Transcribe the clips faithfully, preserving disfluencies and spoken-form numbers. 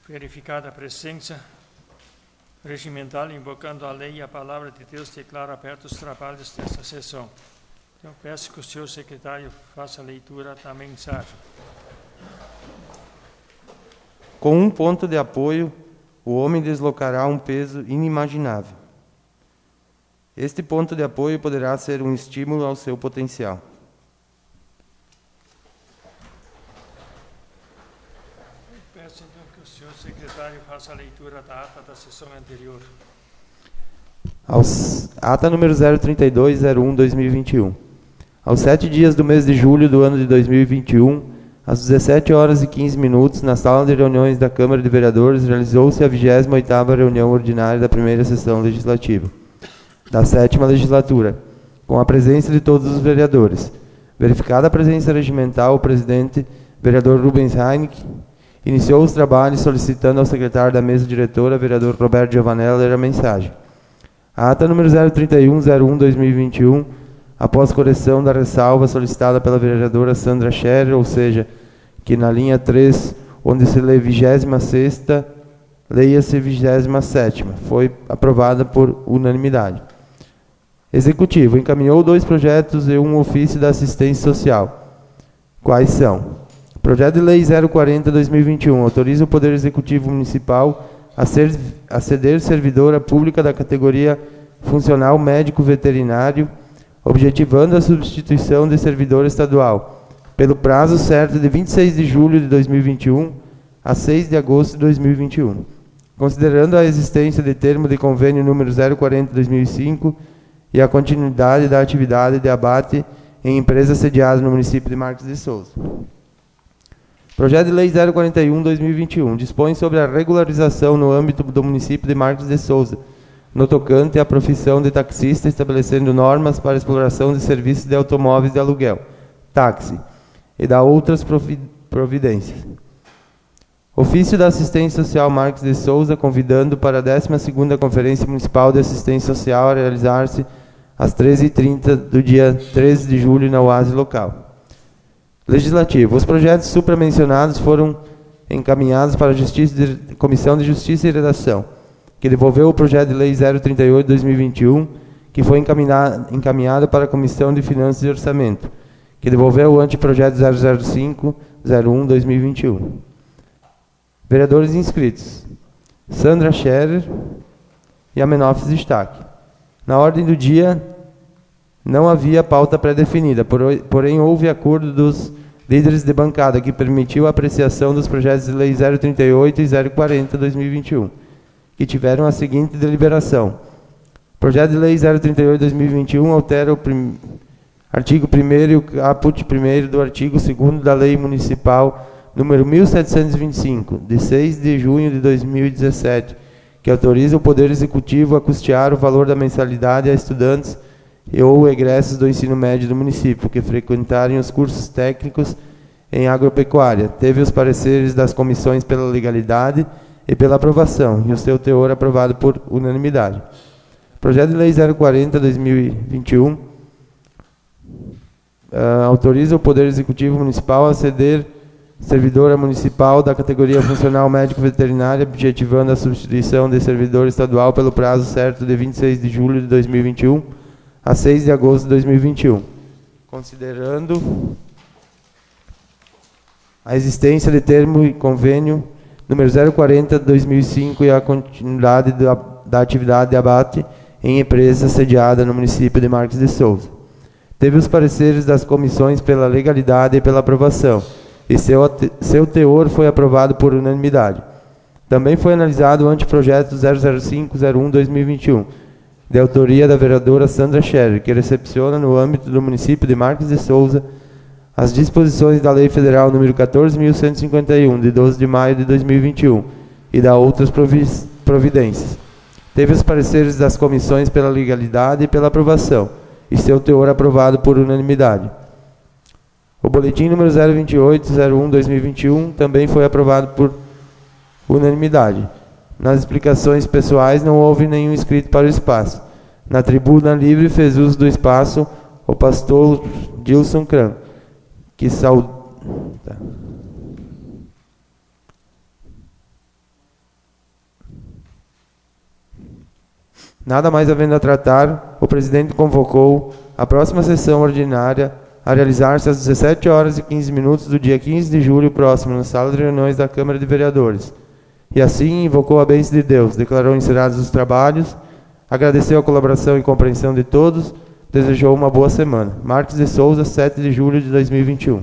Verificada a presença regimental, invocando a lei e a palavra de Deus, declaro abertos os trabalhos desta sessão. Então, peço que o senhor secretário faça a leitura da mensagem. Com um ponto de apoio, o homem deslocará um peso inimaginável. Este ponto de apoio poderá ser um estímulo ao seu potencial. Peço então que o senhor secretário faça a leitura da ata da sessão anterior. Aos, ata número zero trinta e dois zero um barra dois mil e vinte e um. Aos sete dias do mês de julho do ano de dois mil e vinte e um, às dezessete horas e quinze minutos, na sala de reuniões da Câmara de Vereadores, realizou-se a vigésima oitava reunião ordinária da primeira sessão legislativa da sétima legislatura, com a presença de todos os vereadores. Verificada a presença regimental, o presidente, vereador Rubens Heinck, iniciou os trabalhos solicitando ao secretário da mesa diretora, vereador Roberto Giovanella, ler a mensagem. A ata número zero trinta e um zero um barra dois mil e vinte e um, após correção da ressalva solicitada pela vereadora Sandra Scherer, ou seja, que na linha três, onde se lê vigésima sexta, leia-se vigésima sétima, foi aprovada por unanimidade. Executivo encaminhou dois projetos e um ofício da assistência social. Quais são? Projeto de Lei zero quarenta barra dois mil e vinte e um autoriza o Poder Executivo Municipal a, ser, a ceder servidora pública da categoria funcional médico veterinário, objetivando a substituição de servidor estadual, pelo prazo certo de vinte e seis de julho de dois mil e vinte e um a seis de agosto de dois mil e vinte e um. Considerando a existência de termo de convênio número zero quarenta barra dois mil e cinco e a continuidade da atividade de abate em empresas sediadas no município de Marques de Souza. Projeto de Lei zero quarenta e um barra dois mil e vinte e um dispõe sobre a regularização no âmbito do município de Marques de Souza, no tocante à profissão de taxista, estabelecendo normas para a exploração de serviços de automóveis de aluguel, táxi, e da outras providências. Ofício da Assistência Social Marques de Souza, convidando para a décima segunda Conferência Municipal de Assistência Social a realizar-se às treze e trinta do dia treze de julho na U A S local. Legislativo. Os projetos supramencionados foram encaminhados para a Justiça de, Comissão de Justiça e Redação, que devolveu o projeto de Lei zero trinta e oito barra dois mil e vinte e um, que foi encaminhado, encaminhado para a Comissão de Finanças e Orçamento, que devolveu o anteprojeto zero zero cinco zero um barra dois mil e vinte e um. Vereadores inscritos: Sandra Scherer e Amenófis Destaque. Na ordem do dia, não havia pauta pré-definida, porém houve acordo dos líderes de bancada, que permitiu a apreciação dos projetos de Lei zero trinta e oito e zero quarenta barra dois mil e vinte e um, que tiveram a seguinte deliberação. Projeto de Lei zero trinta e oito barra dois mil e vinte e um altera o prim... artigo primeiro e o caput primeiro do artigo segundo da Lei Municipal número mil setecentos e vinte e cinco, de seis de junho de dois mil e dezessete, que autoriza o Poder Executivo a custear o valor da mensalidade a estudantes e ou egressos do ensino médio do município que frequentarem os cursos técnicos em agropecuária. Teve os pareceres das comissões pela legalidade e pela aprovação, e o seu teor aprovado por unanimidade. Projeto de Lei zero quarenta barra dois mil e vinte e um uh, autoriza o Poder Executivo Municipal a ceder servidora municipal da categoria funcional médico veterinária, objetivando a substituição de servidor estadual pelo prazo certo de vinte e seis de julho de dois mil e vinte e um a seis de agosto de dois mil e vinte e um. Considerando a existência de termo e convênio número zero quarenta barra dois mil e cinco e a continuidade da, da atividade de abate em empresa sediada no município de Marques de Souza. Teve os pareceres das comissões pela legalidade e pela aprovação, e seu, seu teor foi aprovado por unanimidade. Também foi analisado o anteprojeto zero zero cinco zero um barra dois mil e vinte e um, de autoria da vereadora Sandra Scherer, que recepciona no âmbito do município de Marques de Souza as disposições da Lei Federal número quatorze mil cento e cinquenta e um, de doze de maio de dois mil e vinte e um, e da outras providências. Teve os pareceres das comissões pela legalidade e pela aprovação, e seu teor aprovado por unanimidade. O boletim número zero vinte e oito zero um barra dois mil e vinte e um também foi aprovado por unanimidade. Nas explicações pessoais não houve nenhum inscrito para o espaço. Na tribuna livre fez uso do espaço o pastor Gilson Cran, que saud... tá. Nada mais havendo a tratar, o presidente convocou a próxima sessão ordinária a realizar-se às dezessete horas e quinze minutos do dia quinze de julho próximo, na sala de reuniões da Câmara de Vereadores. E assim invocou a bênção de Deus, declarou encerrados os trabalhos, agradeceu a colaboração e compreensão de todos, desejou uma boa semana. Marques de Souza, sete de julho de dois mil e vinte e um.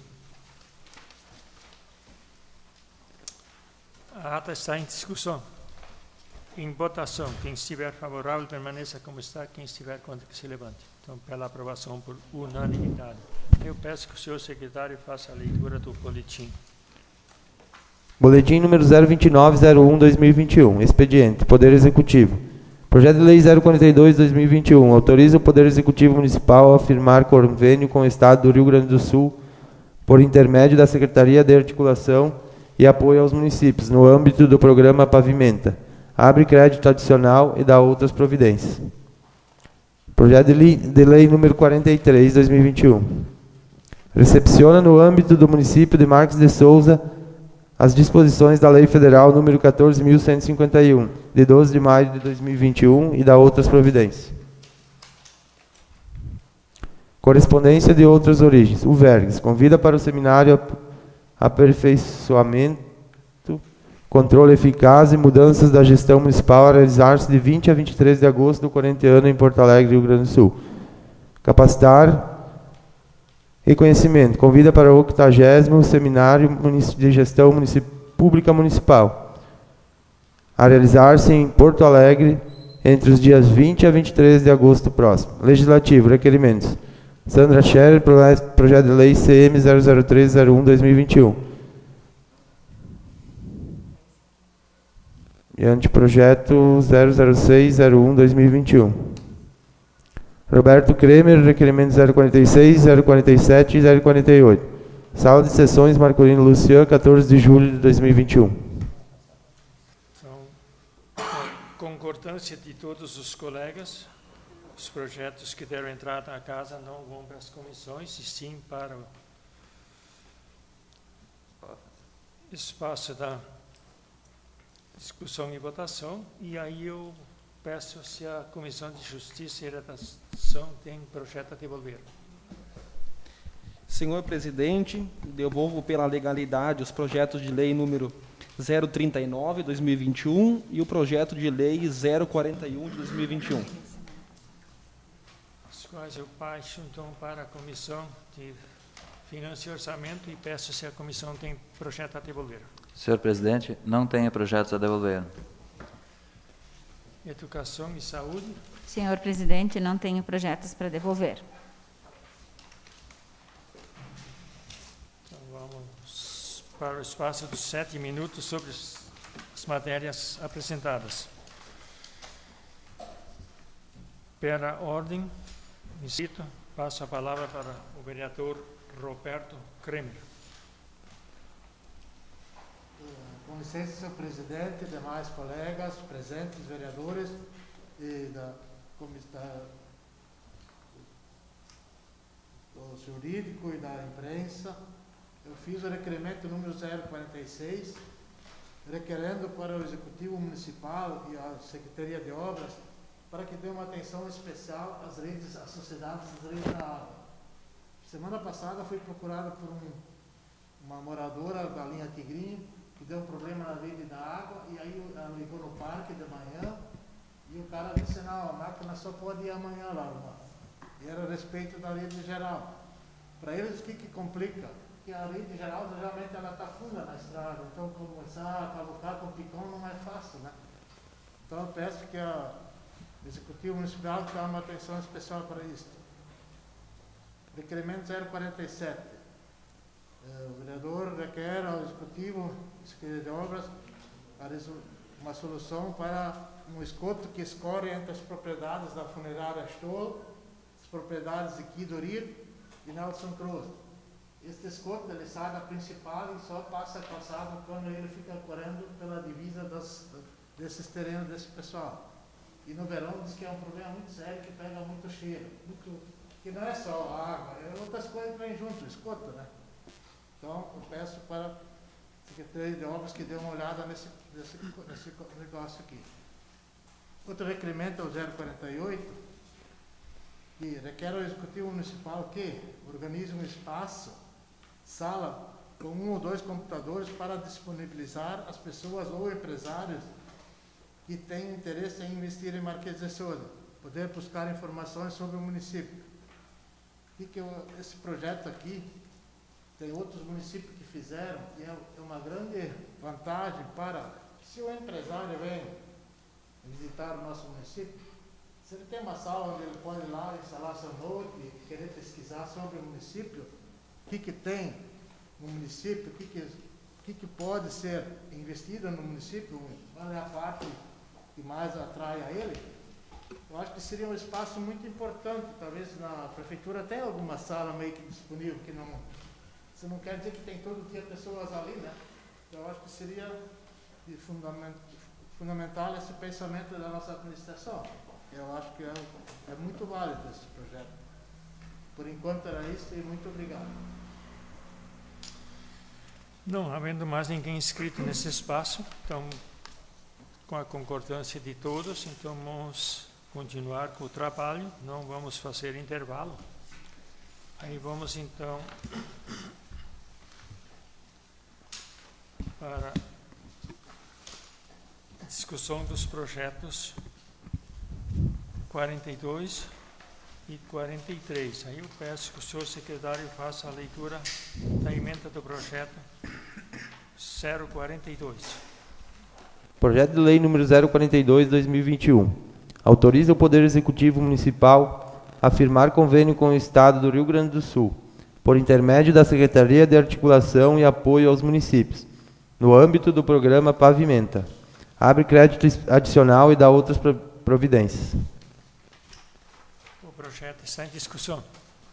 A ata está em discussão. Em votação, quem estiver favorável permaneça como está, quem estiver contra que se levante. Então, pela aprovação por unanimidade. Eu peço que o senhor secretário faça a leitura do boletim. Boletim número zero vinte e nove zero um barra dois mil e vinte e um. Expediente. Poder Executivo. Projeto de Lei zero quarenta e dois barra dois mil e vinte e um. Autoriza o Poder Executivo Municipal a firmar convênio com o Estado do Rio Grande do Sul por intermédio da Secretaria de Articulação e Apoio aos Municípios, no âmbito do programa Pavimenta. Abre crédito adicional e dá outras providências. Projeto de lei, de lei número quarenta e três barra dois mil e vinte e um. Recepciona no âmbito do município de Marques de Souza as disposições da Lei Federal número quatorze mil cento e cinquenta e um, de doze de maio de dois mil e vinte e um, e dá outras providências. Correspondência de outras origens. O Vergs convida para o seminário Aperfeiçoamento, Controle Eficaz e Mudanças da Gestão Municipal a realizar-se de vinte a vinte e três de agosto do corrente ano em Porto Alegre, Rio Grande do Sul. Capacitar e Conhecimento convida para o octagésimo Seminário de Gestão Municip... Pública Municipal a realizar-se em Porto Alegre entre os dias vinte a vinte e três de agosto próximo. Legislativo, requerimentos. Sandra Scherer, projeto de lei C M zero zero três zero um barra dois mil e vinte e um. E anteprojeto zero zero seis zero um barra dois mil e vinte e um. Roberto Kremer, requerimento zero quarenta e seis, zero quarenta e sete e zero quarenta e oito. Sala de sessões, Marcolino Lucian, quatorze de julho de dois mil e vinte e um. Então, com concordância de todos os colegas, os projetos que deram entrada à casa não vão para as comissões, e sim para o espaço da discussão e votação. E aí eu peço se a Comissão de Justiça e Redação tem projeto a devolver. Senhor presidente, devolvo pela legalidade os projetos de lei número zero trinta e nove, dois mil e vinte e um e o projeto de lei zero quarenta e um, de dois mil e vinte e um. Os quais eu passo então para a Comissão de Finanças e Orçamento e peço se a comissão tem projeto a devolver. Senhor presidente, não tenho projetos a devolver. Educação e Saúde. Senhor presidente, não tenho projetos para devolver. Então vamos para o espaço dos sete minutos sobre as matérias apresentadas. Pela ordem, cito, passo a palavra para o vereador Roberto Kremer. Com licença, senhor presidente, demais colegas, presentes, vereadores e da comissão do jurídico e da imprensa, eu fiz o requerimento número zero quarenta e seis, requerendo para o Executivo Municipal e a Secretaria de Obras para que dê uma atenção especial às redes, às sociedades das redes da água. Semana passada fui procurada por um, uma moradora da linha Tigrinho, que deu um problema na rede da água, e aí ela ligou no parque de manhã, e o cara disse, não, a máquina só pode ir amanhã lá, irmão. E era a respeito da rede geral. Para eles, o que que complica? Porque a rede geral, geralmente, ela está funda na estrada, então começar a cavucar com picão não é fácil, né? Então eu peço que a Executivo Municipal dê uma atenção especial para isso. Requerimento zero quarenta e sete. O vereador requer ao Executivo Secretaria de Obras uma solução para um esgoto que escorre entre as propriedades da funerária Stoll, as propriedades de Kidorir e Nelson Cruz. Este esgoto ele sai da principal e só passa a calçada quando ele fica correndo pela divisa das, desses terrenos desse pessoal. E no verão diz que é um problema muito sério, que pega muito cheiro, muito, que não é só a água, é outras coisas que vêm junto, esgoto, né? Então, eu peço para a Secretaria de Obras que dê uma olhada nesse, nesse, nesse negócio aqui. Outro requerimento é o zero quarenta e oito, que requer ao Executivo Municipal que organize um espaço, sala, com um ou dois computadores para disponibilizar as pessoas ou empresários que têm interesse em investir em Marquês de Souza, poder buscar informações sobre o município. E que eu, esse projeto aqui, tem outros municípios que fizeram, e é uma grande vantagem para, se o empresário vem visitar o nosso município, se ele tem uma sala onde ele pode ir lá instalar seu note e querer pesquisar sobre o município, o que, que tem no município, o que, que, o que, que pode ser investido no município, qual é a parte que mais atrai a ele, eu acho que seria um espaço muito importante. Talvez na prefeitura tenha alguma sala meio que disponível, que não, isso não quer dizer que tem todo dia pessoas ali, né? Eu acho que seria de fundament, fundamental esse pensamento da nossa administração. Eu acho que é, é muito válido esse projeto. Por enquanto era isso e muito obrigado. Não havendo mais ninguém inscrito nesse espaço, então, com a concordância de todos, então vamos continuar com o trabalho, não vamos fazer intervalo. Aí vamos então para a discussão dos projetos quarenta e dois e quarenta e três. Aí eu peço que o senhor secretário faça a leitura da emenda do projeto zero quarenta e dois. Projeto de Lei número zero quarenta e dois, dois mil e vinte e um. Autoriza o Poder Executivo Municipal a firmar convênio com o Estado do Rio Grande do Sul, por intermédio da Secretaria de Articulação e Apoio aos Municípios, no âmbito do programa Pavimenta. Abre crédito adicional e dá outras providências. O projeto está em discussão.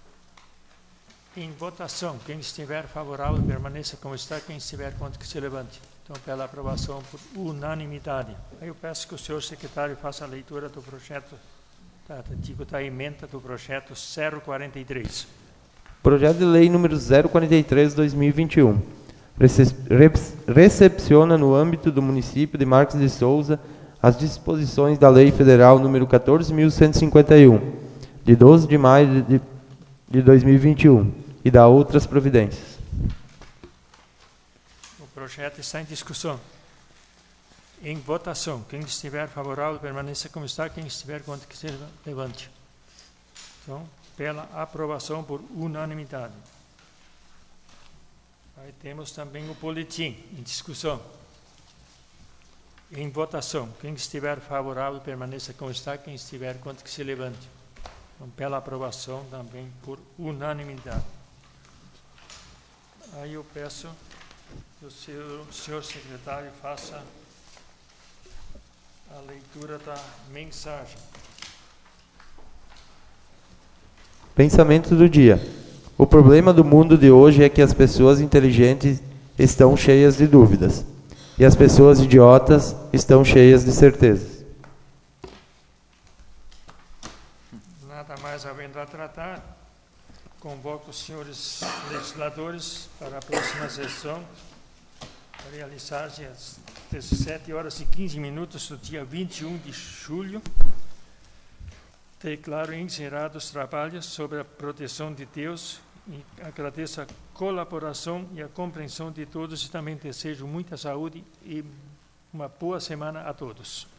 Em votação, quem estiver favorável permaneça como está, quem estiver contra que se levante. Então, pela aprovação por unanimidade. Aí eu peço que o senhor secretário faça a leitura do projeto, da, digo, da emenda do projeto zero quarenta e três. Projeto de Lei número zero quarenta e três, dois mil e vinte e um. Recepciona no âmbito do município de Marques de Souza as disposições da Lei Federal número quatorze mil cento e cinquenta e um, de doze de maio de, de dois mil e vinte e um, e dá outras providências. O projeto está em discussão. Em votação, quem estiver favorável permaneça como está, quem estiver contra que se levante. Então, pela aprovação por unanimidade. Aí temos também o boletim em discussão. Em votação, quem estiver favorável permaneça como está, quem estiver contra que se levante. Então, pela aprovação também por unanimidade. Aí eu peço que o senhor, o senhor secretário faça a leitura da mensagem. Pensamento do dia. O problema do mundo de hoje é que as pessoas inteligentes estão cheias de dúvidas e as pessoas idiotas estão cheias de certezas. Nada mais havendo a tratar, convoco os senhores legisladores para a próxima sessão, a realizar-se às dezessete horas e quinze minutos do dia vinte e um de julho. Declaro encerrados os trabalhos sobre a proteção de Deus e agradeço a colaboração e a compreensão de todos e também desejo muita saúde e uma boa semana a todos.